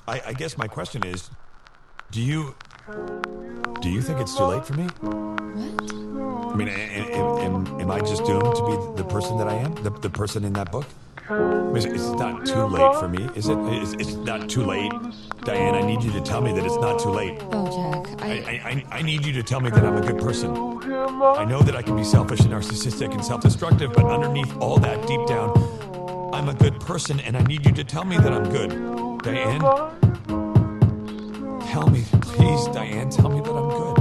I guess my question is, do you think it's too late for me? What? I mean, am I just doomed to be the person that I am? The person in that book? It's not too late for me, is it? It's not too late. Diane, I need you to tell me that it's not too late. Oh, Jack, I need you to tell me that I'm a good person. I know that I can be selfish and narcissistic and self-destructive, but underneath all that, deep down, I'm a good person, and I need you to tell me that I'm good. Diane? Tell me, please, Diane, tell me that I'm good.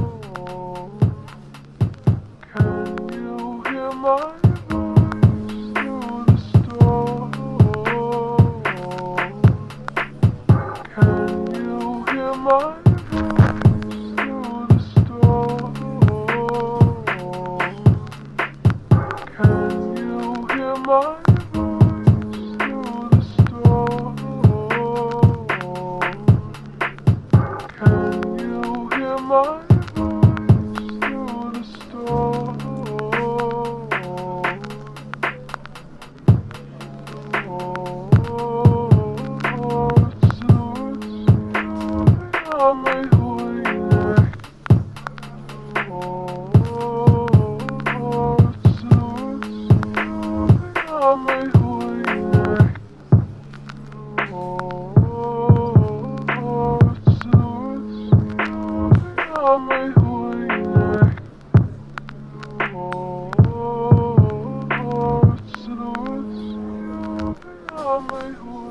Can you hear my through the storm? Can you hear my through the storm? Can you hear my through the storm? Can you hear my through the storm? Oh,